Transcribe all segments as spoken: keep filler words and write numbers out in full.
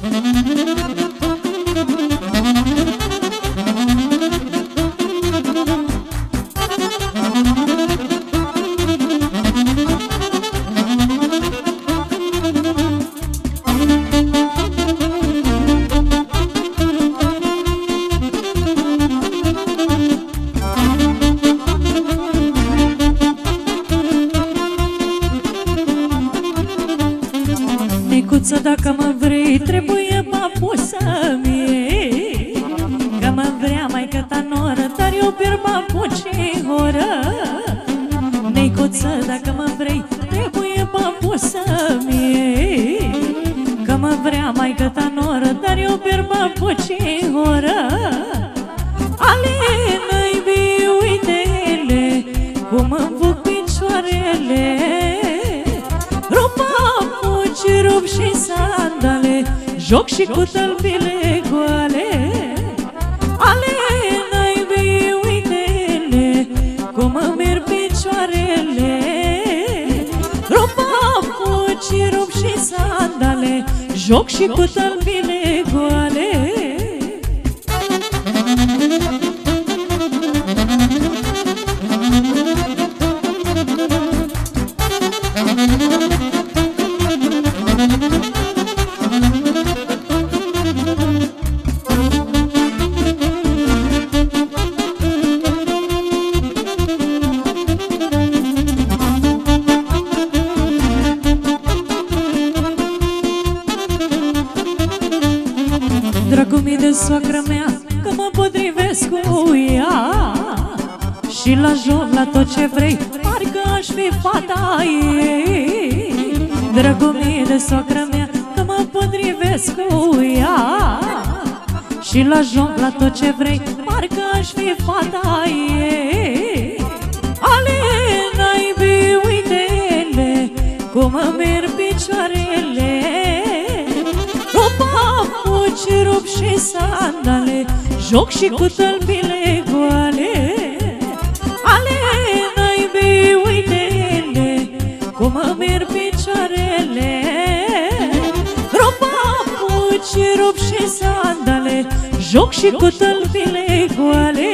Nicuță, dacă mă vrei, trebuie papusa mie, că mă vrea maică-ta noră, dar eu pierd papucii horă. Nicuță, dacă mă vrei, trebuie papusa mie, că mă vrea maică-ta noră, dar eu pierd papucii horă. Ale-nă-i bii, uite-le, cum îmi buc picioarele, rup și sandale, joc și cu tălpile goale. Ale-nă-i bii, uite-le, cum îmi merg picioarele, rup papuci, rup și sandale, joc și cu tălpile goale. Dragul mi de soacră mea, că mă potrivesc cu ea, și la joc, la tot ce vrei, parcă aș fi fata ei. Dragul mi de soacră mea, că mă potrivesc cu ea, și la joc, la tot ce vrei, parcă aș fi fata ei. Ale-nă-i bii, uite-le, cum îmi merg picioarele, papuci, rup și sandale, joc și cu tălpile goale. Ale-nă-i bii, uite-le, cum îmi merg picioarele, rup papuci, rup și sandale, joc și cu tălpile goale.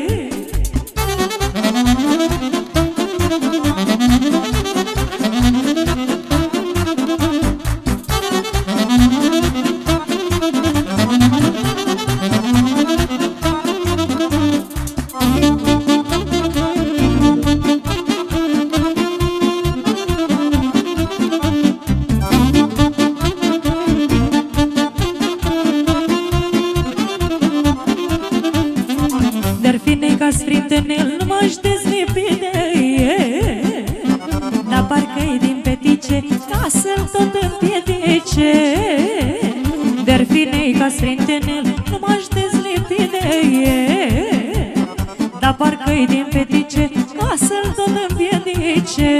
Dar fi neca sfrintenel, nu m-aș dezlipi de el, dar parcă-i din petice, ca să-l tot împiedice. Dar fi neca sfrintenel, nu m-aș dezlipi de el, dar parcă-i din petice, ca să-l tot împiedice.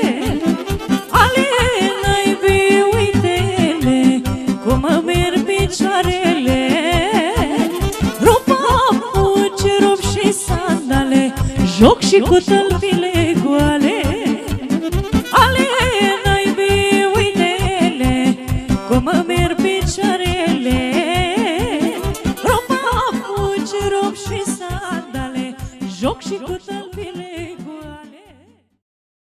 Ale-nă-i bii, uite-le, cum îmi merg picioarele, rup papuci, rup și sandale, joc și cu tălpile